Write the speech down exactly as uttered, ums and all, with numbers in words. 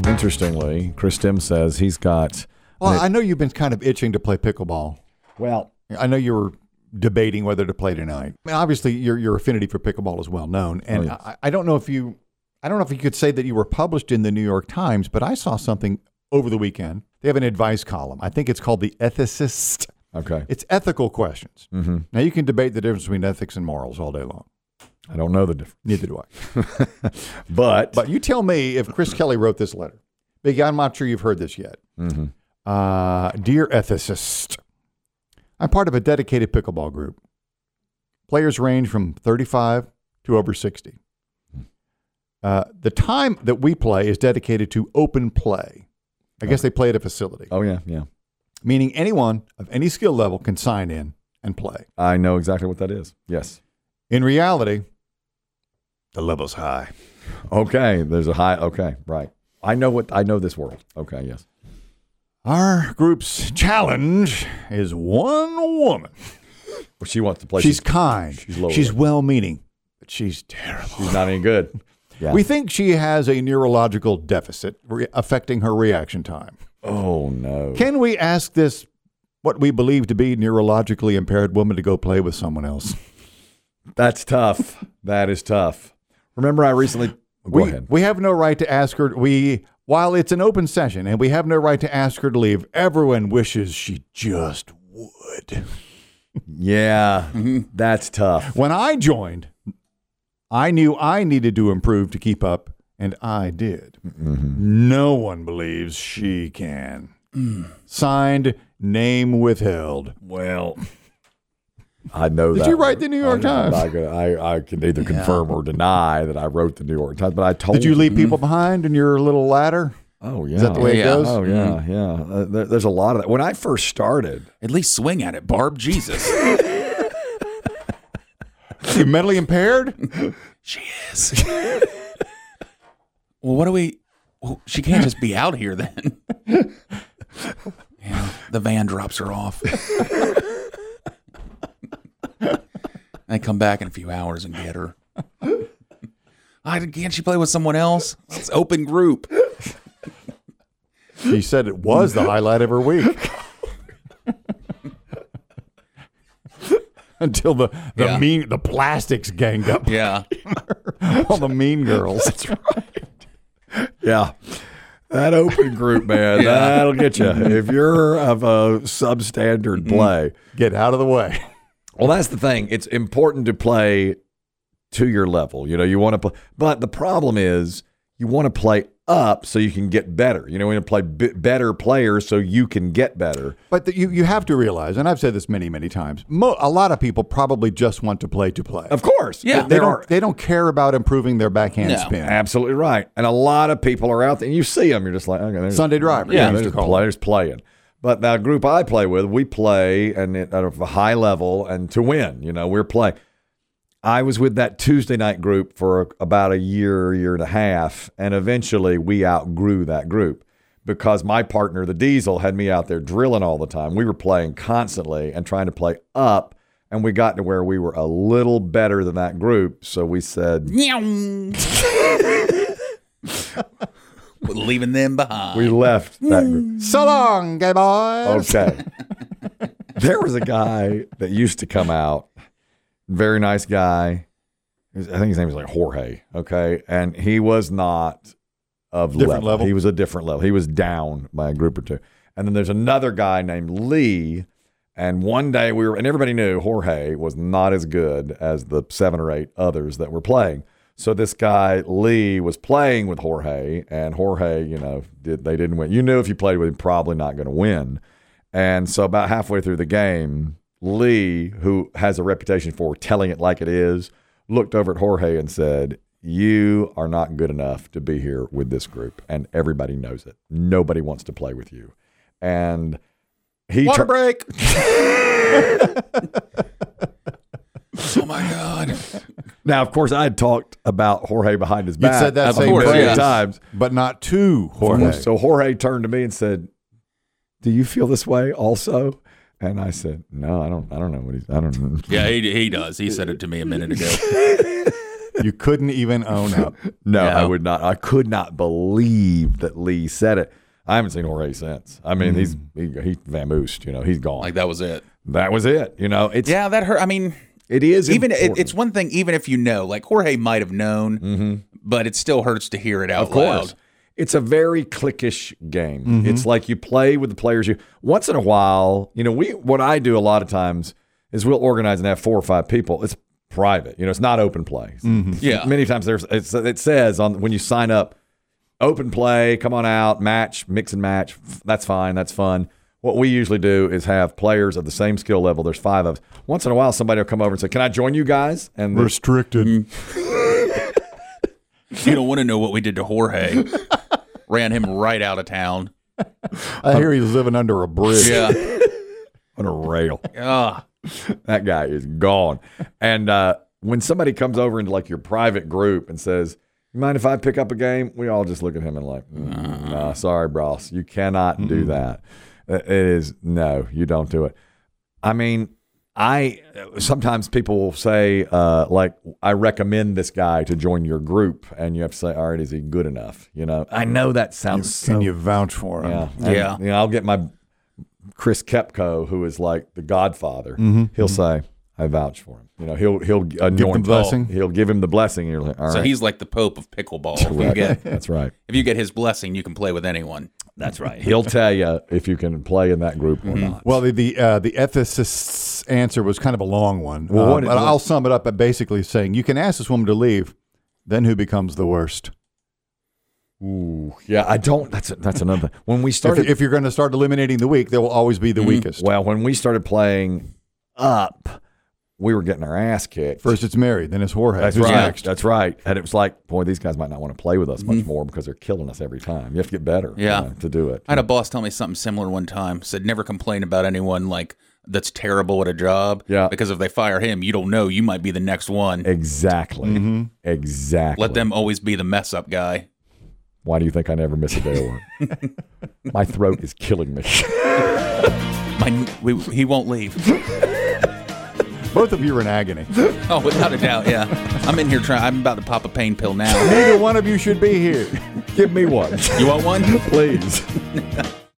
Interestingly, Chris Tim says he's got... Well, I know you've been kind of itching to play pickleball. Well... I know you were debating whether to play tonight. I mean, obviously, your your affinity for pickleball is well known, and oh, yes. I, I don't know if you, I don't know if you could say that you were published in the New York Times, but I saw something over the weekend. They have an advice column. I think it's called The Ethicist. Okay, it's ethical questions. Mm-hmm. Now you can debate the difference between ethics and morals all day long. I don't know the difference. Neither do I. but but you tell me if Chris Kelly wrote this letter. Biggie, I'm not sure you've heard this yet. Mm-hmm. Uh, Dear Ethicist. I'm part of a dedicated pickleball group. Players range from thirty-five to over sixty. Uh, the time that we play is dedicated to open play. I guess they play at a facility. Oh, yeah, yeah. Meaning anyone of any skill level can sign in and play. I know exactly what that is. Yes. In reality, the level's high. Okay, there's a high. Okay, right. I know what I know this world. Okay, yes. Our group's challenge is one woman. Well, she wants to play. She's, she's kind. She's, low she's well-meaning, but she's terrible. She's not any good. Yeah. We think she has a neurological deficit re- affecting her reaction time. Oh, no. Can we ask this, what we believe to be neurologically impaired woman, to go play with someone else? That's tough. That is tough. Remember, I recently... Go we, ahead. We have no right to ask her. We... While it's an open session and we have no right to ask her to leave, everyone wishes she just would. Yeah, that's tough. When I joined, I knew I needed to improve to keep up, and I did. Mm-hmm. No one believes she can. Mm. Signed, name withheld. Well, I know Did that. Did you write the New York I, Times? I, I, I can neither confirm yeah. or deny that I wrote the New York Times, but I told Did you leave mm-hmm. people behind in your little ladder? Oh, yeah. Is that the way yeah. it goes? Oh, yeah, mm-hmm. yeah. Uh, there, there's a lot of that. When I first started. At least swing at it, Barb. Jesus. You mentally impaired? She is. Well, what do we... Well, she can't just be out here then. Yeah, the van drops her off. I come back in a few hours and get her. I, can't she play with someone else? It's open group. She said it was the highlight of her week. Until the, the yeah. mean the plastics ganged up. Yeah. All the mean girls. That's right. Yeah. That open group, man, yeah. that'll get you. If you're of a substandard play. Get out of the way. Well, that's the thing. It's important to play to your level. You know, you want to play. But the problem is you want to play up so you can get better. You know, you want to play b- better players so you can get better. But the, you, you have to realize, and I've said this many, many times, mo- a lot of people probably just want to play to play. Of course. Yeah. They, they, don't, are, they don't care about improving their backhand no. spin. Absolutely right. And a lot of people are out there, and you see them, you're just like, okay. Sunday driver. Yeah, they're just players playing. But the group I play with, we play and it, at a high level and to win. You know, we're playing. I was with that Tuesday night group for a, about a year, year and a half, and eventually we outgrew that group because my partner, the Diesel, had me out there drilling all the time. We were playing constantly and trying to play up, and we got to where we were a little better than that group, so we said... Leaving them behind. We left that group. So long, gay boys. Okay. There was a guy that used to come out, very nice guy. I think his name was like Jorge, okay? And he was not of different level. level. He was a different level. He was down by a group or two. And then there's another guy named Lee. And one day we were, and everybody knew Jorge was not as good as the seven or eight others that were playing. So this guy, Lee, was playing with Jorge, and Jorge, you know, did, they didn't win. You knew if you played with him, probably not going to win. And so about halfway through the game, Lee, who has a reputation for telling it like it is, looked over at Jorge and said, "You are not good enough to be here with this group, and everybody knows it. Nobody wants to play with you." And he Water tur- break. Oh my God. Now, of course, I had talked about Jorge behind his back. You said that a same million phrase, times, but not to Jorge. So Jorge turned to me and said, "Do you feel this way also?" And I said, "No, I don't. I don't know what he's. I don't know." Yeah, he he does. He said it to me a minute ago. You couldn't even own up. No, Yeah. I would not. I could not believe that Lee said it. I haven't seen Jorge since. I mean, he's he, he vamoosed. You know, he's gone. Like that was it. that was it. You know, it's Yeah, that hurt. I mean, it is even it, important. it's one thing, even if you know, like Jorge might have known, but it still hurts to hear it out Of course. loud. It's a very cliquish game. It's like you play with the players. You once in a while, you know, we what I do a lot of times is we'll organize and have four or five people. It's private. You know, it's not open play. Yeah. Many times there's it's, it says on when you sign up, open play, come on out, match, mix and match. That's fine. That's fun. What we usually do is have players of the same skill level. There's five of us. Once in a while, somebody will come over and say, "Can I join you guys?" And the- Restricted. You don't want to know what we did to Jorge. Ran him right out of town. I hear he's living under a bridge. Yeah. on a rail. Ah. That guy is gone. And uh, when somebody comes over into like your private group and says, "You mind if I pick up a game?" We all just look at him and like, mm, "No, sorry, boss, you cannot do that." It is no, you don't do it. I mean, I sometimes people will say uh, like, "I recommend this guy to join your group," and you have to say, "All right, is he good enough?" You know, I know that sounds Can so, you vouch for him? yeah, And, Yeah. You know, I'll get my Chris Kepko, who is like the Godfather. He'll say, "I vouch for him." You know, he'll he'll anoint the blessing? oh, he'll give him the blessing. And you're like, all So right. he's like the Pope of pickleball. If you, Correct. get, That's right. if you get his blessing, you can play with anyone. That's right. He'll tell you if you can play in that group or not. Well, the the, uh, the ethicist's answer was kind of a long one. Well, Uh, what- but what- I'll sum it up by basically saying you can ask this woman to leave, then who becomes the worst? Ooh, yeah, I don't. That's that's another thing. When we If, started, if you're going to start eliminating the weak, there will always be the weakest. well, when we started playing up, we were getting our ass kicked. First it's Mary, then it's Jorge. That's Who's right. next? That's right. And it was like, boy, these guys might not want to play with us much more because they're killing us every time. You have to get better. you Yeah. know, to do it. I had a boss tell me something similar one time. Said never complain about anyone like that's terrible at a job. Yeah. Because if they fire him, you don't know. You might be the next one. Exactly. Exactly. Let them always be the mess up guy. Why do you think I never miss a day of work? My throat is killing me. My, we, he won't leave. Both of you are in agony. Oh, without a doubt, yeah. I'm in here trying. I'm about to pop a pain pill now. Neither one of you should be here. Give me one, You want one? please.